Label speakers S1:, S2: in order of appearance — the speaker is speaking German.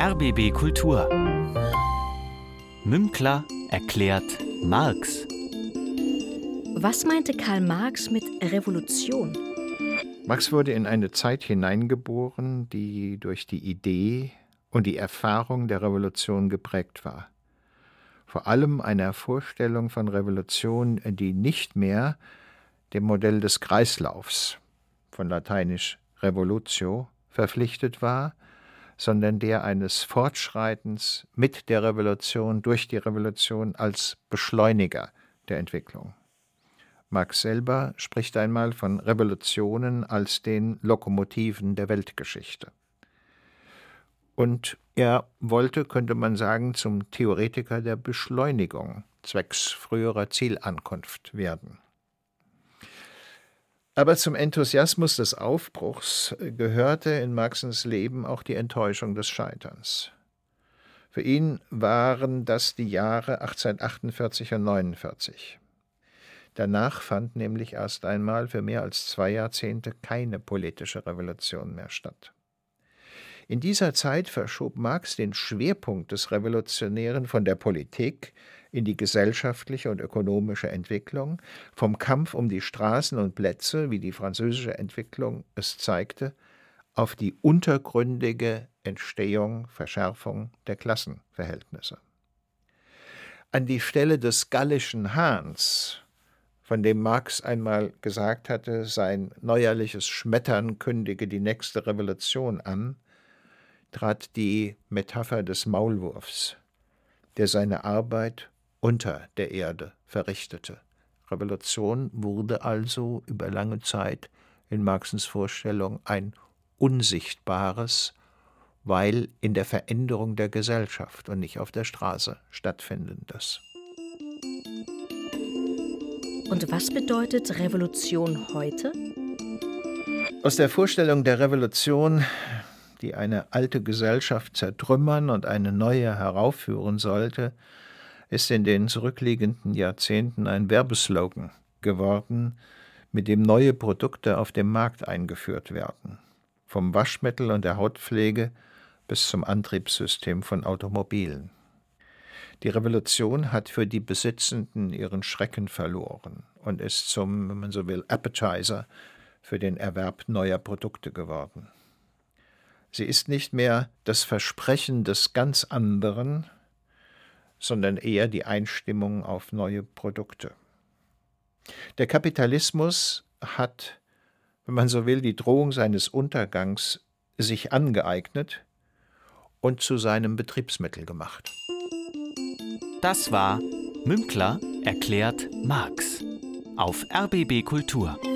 S1: RBB Kultur. Münkler erklärt Marx.
S2: Was meinte Karl Marx mit Revolution?
S3: Marx wurde in eine Zeit hineingeboren, die durch die Idee und die Erfahrung der Revolution geprägt war. Vor allem einer Vorstellung von Revolution, die nicht mehr dem Modell des Kreislaufs, von lateinisch revolutio, verpflichtet war, sondern der eines Fortschreitens mit der Revolution, durch die Revolution als Beschleuniger der Entwicklung. Marx selber spricht einmal von Revolutionen als den Lokomotiven der Weltgeschichte. Und er wollte, könnte man sagen, zum Theoretiker der Beschleunigung zwecks früherer Zielankunft werden. Aber zum Enthusiasmus des Aufbruchs gehörte in Marxens Leben auch die Enttäuschung des Scheiterns. Für ihn waren das die Jahre 1848 und 1849. Danach fand nämlich erst einmal für mehr als 2 Jahrzehnte keine politische Revolution mehr statt. In dieser Zeit verschob Marx den Schwerpunkt des Revolutionären von der Politik in die gesellschaftliche und ökonomische Entwicklung, vom Kampf um die Straßen und Plätze, wie die französische Entwicklung es zeigte, auf die untergründige Entstehung, Verschärfung der Klassenverhältnisse. An die Stelle des gallischen Hahns, von dem Marx einmal gesagt hatte, sein neuerliches Schmettern kündige die nächste Revolution an, trat die Metapher des Maulwurfs, der seine Arbeit unter der Erde verrichtete. Revolution wurde also über lange Zeit in Marxens Vorstellung ein unsichtbares, weil in der Veränderung der Gesellschaft und nicht auf der Straße stattfindendes.
S2: Und was bedeutet Revolution heute?
S3: Aus der Vorstellung der Revolution, die eine alte Gesellschaft zertrümmern und eine neue heraufführen sollte, ist in den zurückliegenden Jahrzehnten ein Werbeslogan geworden, mit dem neue Produkte auf dem Markt eingeführt werden. Vom Waschmittel und der Hautpflege bis zum Antriebssystem von Automobilen. Die Revolution hat für die Besitzenden ihren Schrecken verloren und ist zum, wenn man so will, Appetizer für den Erwerb neuer Produkte geworden. Sie ist nicht mehr das Versprechen des ganz anderen, sondern eher die Einstimmung auf neue Produkte. Der Kapitalismus hat, wenn man so will, die Drohung seines Untergangs sich angeeignet und zu seinem Betriebsmittel gemacht.
S1: Das war Münkler erklärt Marx auf RBB Kultur.